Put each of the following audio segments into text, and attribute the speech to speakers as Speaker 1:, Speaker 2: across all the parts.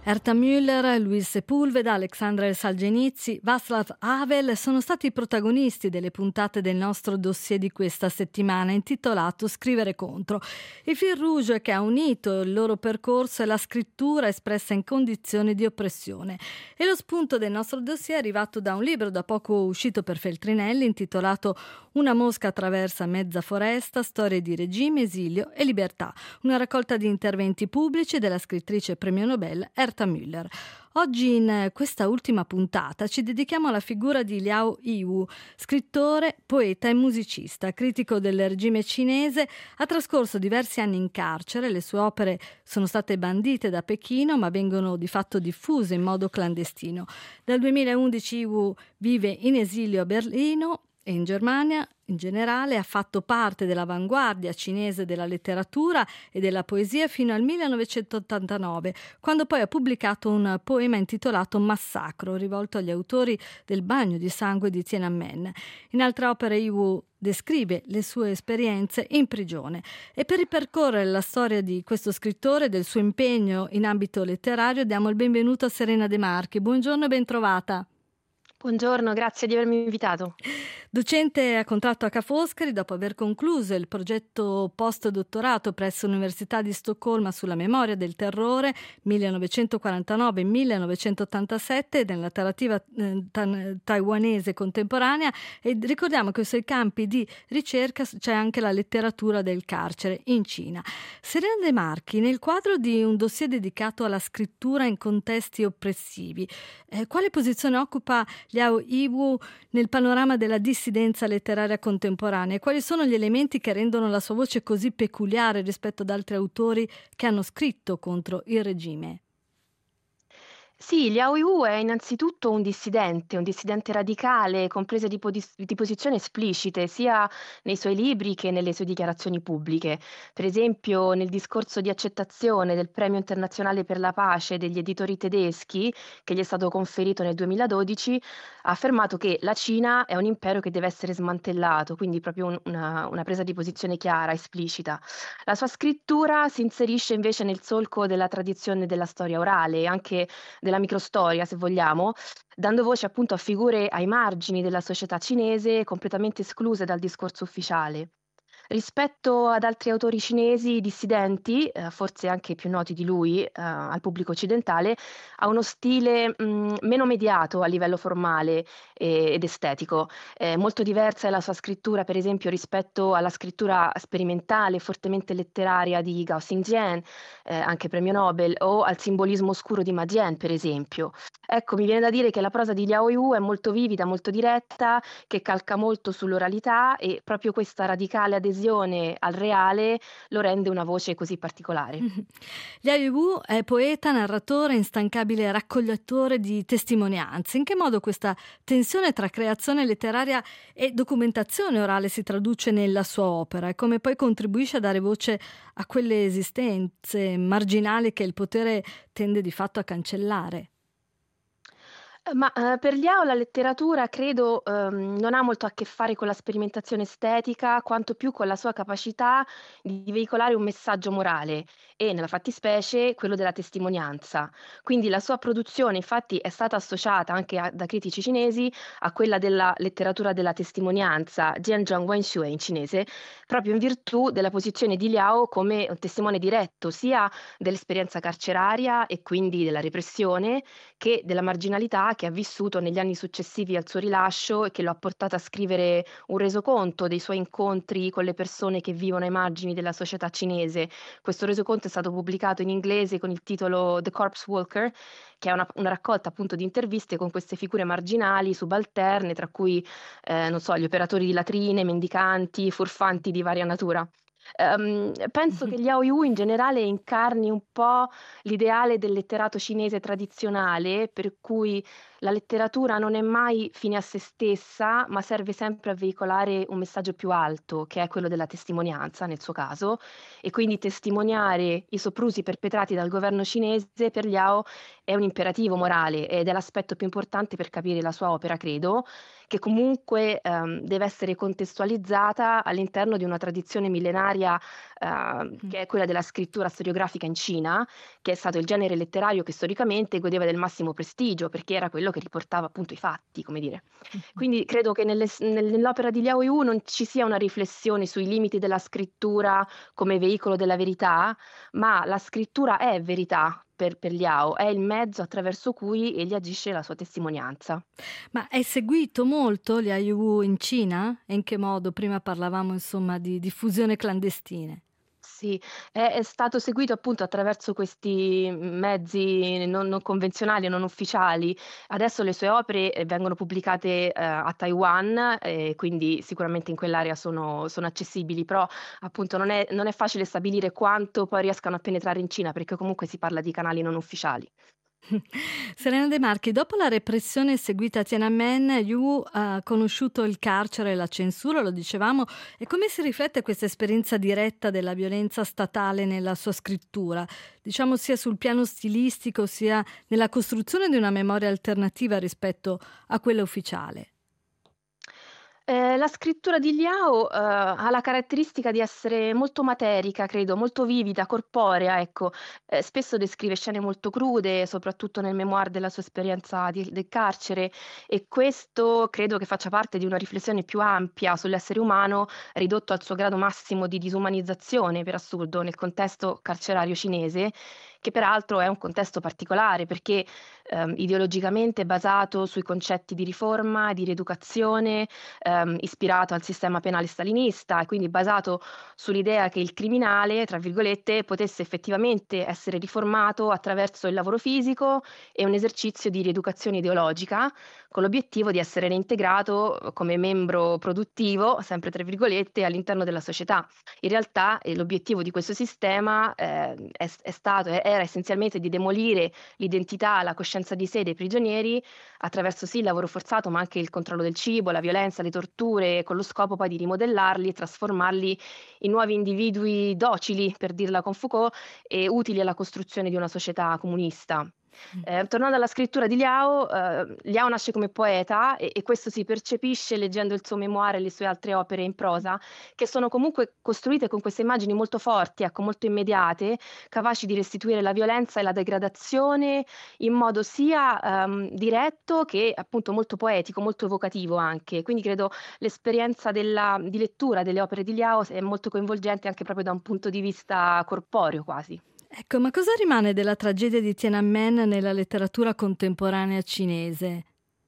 Speaker 1: Erta Müller, Luis Sepulveda, Alexandra Solzhenitsyn, Václav Havel sono stati i protagonisti delle puntate del nostro dossier di questa settimana intitolato Scrivere contro. Il fil rouge che ha unito il loro percorso è la scrittura espressa in condizioni di oppressione. E lo spunto del nostro dossier è arrivato da un libro da poco uscito per Feltrinelli intitolato Una mosca attraversa mezza foresta, storie di regime, esilio e libertà, una raccolta di interventi pubblici della scrittrice premio Nobel Erta Müller. Oggi in questa ultima puntata ci dedichiamo alla figura di Liao Yiwu, scrittore, poeta e musicista, critico del regime cinese. Ha trascorso diversi anni in carcere, le sue opere sono state bandite da Pechino ma vengono di fatto diffuse in modo clandestino. Dal 2011 Yiwu vive in esilio a Berlino e in Germania. In generale ha fatto parte dell'avanguardia cinese della letteratura e della poesia fino al 1989, quando poi ha pubblicato un poema intitolato Massacro, rivolto agli autori del bagno di sangue di Tiananmen. In altre opere Yiwu descrive le sue esperienze in prigione. E per ripercorrere la storia di questo scrittore e del suo impegno in ambito letterario diamo il benvenuto a Serena De Marchi. Buongiorno e ben trovata.
Speaker 2: Buongiorno, grazie di avermi invitato.
Speaker 1: Docente a contratto a Ca' Foscari, dopo aver concluso il progetto postdottorato presso l'Università di Stoccolma sulla memoria del terrore 1949-1987 e nella narrativa taiwanese contemporanea, e ricordiamo che sui campi di ricerca c'è anche la letteratura del carcere in Cina. Serena De Marchi, nel quadro di un dossier dedicato alla scrittura in contesti oppressivi, quale posizione occupa Liao Yiwu nel panorama della dissidenza letteraria contemporanea? Quali sono gli elementi che rendono la sua voce così peculiare rispetto ad altri autori che hanno scritto contro il regime?
Speaker 2: Sì, Liao Yu è innanzitutto un dissidente radicale, con prese di posizione esplicite, sia nei suoi libri che nelle sue dichiarazioni pubbliche. Per esempio, nel discorso di accettazione del Premio Internazionale per la Pace degli editori tedeschi, che gli è stato conferito nel 2012, ha affermato che la Cina è un impero che deve essere smantellato, quindi proprio una presa di posizione chiara, esplicita. La sua scrittura si inserisce invece nel solco della tradizione della storia orale e anche della microstoria, se vogliamo, dando voce appunto a figure ai margini della società cinese, completamente escluse dal discorso ufficiale. Rispetto ad altri autori cinesi dissidenti, forse anche più noti di lui, al pubblico occidentale, ha uno stile, meno mediato a livello formale, ed estetico. Molto diversa è la sua scrittura, per esempio, rispetto alla scrittura sperimentale, fortemente letteraria di Gao Xingjian, anche premio Nobel, o al simbolismo oscuro di Ma Jian, per esempio. Ecco, mi viene da dire che la prosa di Liao Yu è molto vivida, molto diretta, che calca molto sull'oralità, e proprio questa radicale adesione al reale lo rende una voce così particolare.
Speaker 1: Liao Yiwu è poeta, narratore, instancabile raccogliatore di testimonianze. In che modo questa tensione tra creazione letteraria e documentazione orale si traduce nella sua opera e come poi contribuisce a dare voce a quelle esistenze marginali che il potere tende di fatto a cancellare?
Speaker 2: Per Liao la letteratura credo, non ha molto a che fare con la sperimentazione estetica, quanto più con la sua capacità di veicolare un messaggio morale e, nella fattispecie, quello della testimonianza. Quindi la sua produzione infatti è stata associata anche da critici cinesi a quella della letteratura della testimonianza, Jianzheng Wenshui in cinese, proprio in virtù della posizione di Liao come un testimone diretto sia dell'esperienza carceraria e quindi della repressione, che della marginalità che ha vissuto negli anni successivi al suo rilascio e che lo ha portato a scrivere un resoconto dei suoi incontri con le persone che vivono ai margini della società cinese. Questo resoconto è stato pubblicato in inglese con il titolo The Corpse Walker, che è una raccolta appunto di interviste con queste figure marginali, subalterne, tra cui non so, gli operatori di latrine, mendicanti, furfanti di varia natura. Penso che Liao Yu in generale incarni un po' l'ideale del letterato cinese tradizionale, per cui la letteratura non è mai fine a se stessa, ma serve sempre a veicolare un messaggio più alto, che è quello della testimonianza nel suo caso, e quindi testimoniare i soprusi perpetrati dal governo cinese per Liao è un imperativo morale ed è l'aspetto più importante per capire la sua opera, credo, che comunque deve essere contestualizzata all'interno di una tradizione millenaria che è quella della scrittura storiografica in Cina, che è stato il genere letterario che storicamente godeva del massimo prestigio, perché era quello che riportava appunto i fatti, come dire. Quindi credo che nell'opera di Liao Yu non ci sia una riflessione sui limiti della scrittura come veicolo della verità, ma la scrittura è verità per Liao, è il mezzo attraverso cui egli agisce la sua testimonianza.
Speaker 1: Ma è seguito molto Liao Yu in Cina? E in che modo? Prima parlavamo insomma di diffusione clandestine.
Speaker 2: Sì, è stato seguito appunto attraverso questi mezzi non convenzionali e non ufficiali. Adesso le sue opere, vengono pubblicate, a Taiwan, quindi sicuramente in quell'area sono accessibili, però appunto non è facile stabilire quanto poi riescano a penetrare in Cina, perché comunque si parla di canali non ufficiali.
Speaker 1: Serena De Marchi, dopo la repressione seguita a Tiananmen, Yu ha conosciuto il carcere e la censura, lo dicevamo, e come si riflette questa esperienza diretta della violenza statale nella sua scrittura, diciamo sia sul piano stilistico sia nella costruzione di una memoria alternativa rispetto a quella ufficiale?
Speaker 2: La scrittura di Liao, ha la caratteristica di essere molto materica, credo, molto vivida, corporea, ecco. Spesso descrive scene molto crude, soprattutto nel mémoire della sua esperienza del carcere, e questo credo che faccia parte di una riflessione più ampia sull'essere umano, ridotto al suo grado massimo di disumanizzazione, per assurdo, nel contesto carcerario cinese, che peraltro è un contesto particolare perché, ideologicamente basato sui concetti di riforma, di rieducazione, ispirato al sistema penale stalinista e quindi basato sull'idea che il criminale, tra virgolette, potesse effettivamente essere riformato attraverso il lavoro fisico e un esercizio di rieducazione ideologica, con l'obiettivo di essere reintegrato come membro produttivo, sempre tra virgolette, all'interno della società. In realtà l'obiettivo di questo sistema era essenzialmente di demolire l'identità, la coscienza di sé dei prigionieri attraverso sì il lavoro forzato, ma anche il controllo del cibo, la violenza, le torture, con lo scopo poi di rimodellarli e trasformarli in nuovi individui docili, per dirla con Foucault, e utili alla costruzione di una società comunista. Tornando alla scrittura di Liao, Liao nasce come poeta e questo si percepisce leggendo il suo memoire e le sue altre opere in prosa, che sono comunque costruite con queste immagini molto forti, ecco, molto immediate, capaci di restituire la violenza e la degradazione in modo sia diretto che appunto molto poetico, molto evocativo anche. Quindi credo l'esperienza di lettura delle opere di Liao è molto coinvolgente anche proprio da un punto di vista corporeo quasi.
Speaker 1: Ecco, ma cosa rimane della tragedia di Tiananmen nella letteratura contemporanea cinese?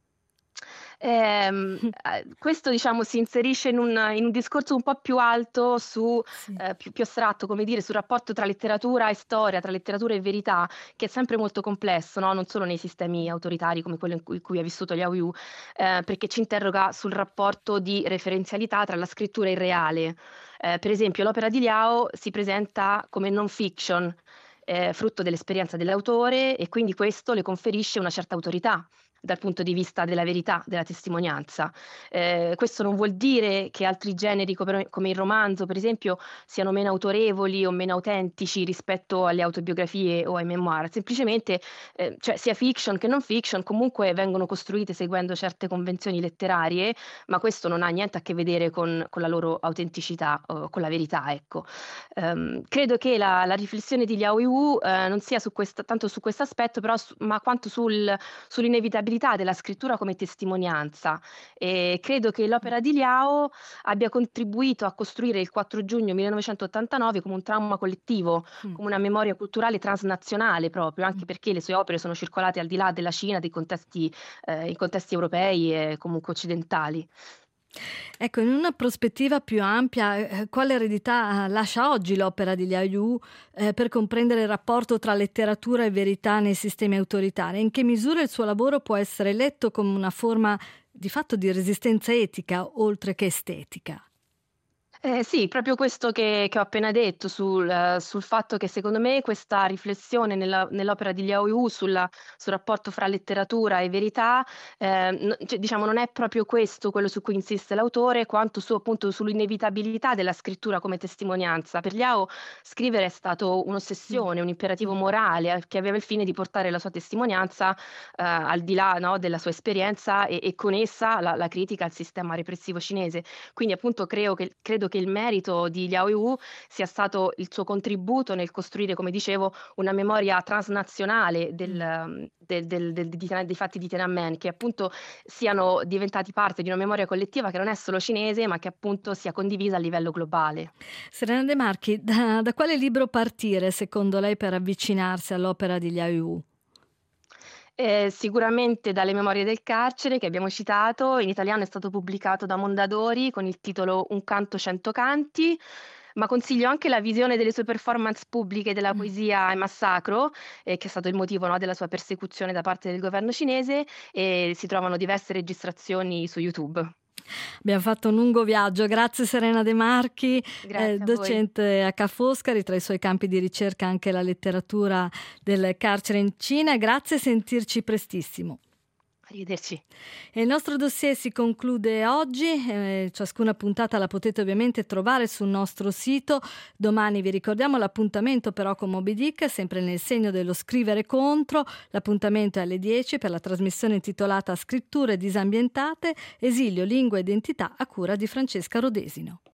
Speaker 2: Questo diciamo si inserisce in un discorso un po' più alto su
Speaker 1: Sì.
Speaker 2: più astratto, come dire, sul rapporto tra letteratura e storia, tra letteratura e verità, che è sempre molto complesso, no, non solo nei sistemi autoritari come quello in cui ha vissuto Liao Yu, perché ci interroga sul rapporto di referenzialità tra la scrittura e il reale. Per esempio l'opera di Liao si presenta come non fiction, frutto dell'esperienza dell'autore e quindi questo le conferisce una certa autorità dal punto di vista della verità, della testimonianza. Questo non vuol dire che altri generi come il romanzo, per esempio, siano meno autorevoli o meno autentici rispetto alle autobiografie o ai memoir, semplicemente cioè sia fiction che non fiction comunque vengono costruite seguendo certe convenzioni letterarie, ma questo non ha niente a che vedere con la loro autenticità o con la verità, ecco. Credo che la riflessione di Liao Yu non sia tanto su questo aspetto, però ma quanto sull'inevitabilità della scrittura come testimonianza. E credo che l'opera di Liao abbia contribuito a costruire il 4 giugno 1989 come un trauma collettivo,
Speaker 1: Mh.
Speaker 2: come una memoria culturale transnazionale proprio, anche perché le sue opere sono circolate al di là della Cina, in contesti europei e comunque occidentali.
Speaker 1: Ecco, in una prospettiva più ampia, quale eredità lascia oggi l'opera di Liao Yu, per comprendere il rapporto tra letteratura e verità nei sistemi autoritari? In che misura il suo lavoro può essere letto come una forma di fatto di resistenza etica, oltre che estetica?
Speaker 2: Sì, proprio questo che ho appena detto sul fatto che secondo me questa riflessione nell'opera di Liao Yu sul rapporto fra letteratura e verità, cioè diciamo non è proprio questo quello su cui insiste l'autore, quanto su appunto sull'inevitabilità della scrittura come testimonianza. Per Liao scrivere è stato
Speaker 1: Mh.
Speaker 2: un'ossessione, un imperativo
Speaker 1: Mh.
Speaker 2: morale, che aveva il fine di portare la sua testimonianza, al di là, no, della sua esperienza e con essa la critica al sistema repressivo cinese. Quindi appunto credo che il merito di Liao Yu sia stato il suo contributo nel costruire, come dicevo, una memoria transnazionale
Speaker 1: Mh.
Speaker 2: dei fatti di Tiananmen, che appunto siano diventati parte di una memoria collettiva che non è solo cinese, ma che appunto sia condivisa a livello globale.
Speaker 1: Serena De Marchi, da quale libro partire secondo lei per avvicinarsi all'opera di Liao Yu?
Speaker 2: Sicuramente dalle memorie del carcere che abbiamo citato, in italiano è stato pubblicato da Mondadori con il titolo Un canto 100 canti, ma consiglio anche la visione delle sue performance pubbliche della
Speaker 1: Mh.
Speaker 2: poesia e massacro, che è stato il motivo, no, della sua persecuzione da parte del governo cinese, e si trovano diverse registrazioni su YouTube.
Speaker 1: Abbiamo fatto un lungo viaggio. Grazie Serena De Marchi,
Speaker 2: Grazie a voi.
Speaker 1: docente a Ca' Foscari, tra i suoi campi di ricerca anche la letteratura del carcere in Cina. Grazie, sentirci prestissimo.
Speaker 2: Arrivederci.
Speaker 1: E il nostro dossier si conclude oggi, ciascuna puntata la potete ovviamente trovare sul nostro sito. Domani vi ricordiamo l'appuntamento però con Moby Dick, sempre nel segno dello scrivere contro. L'appuntamento è alle 10 per la trasmissione intitolata Scritture disambientate, esilio, lingua e identità a cura di Francesca Rodesino.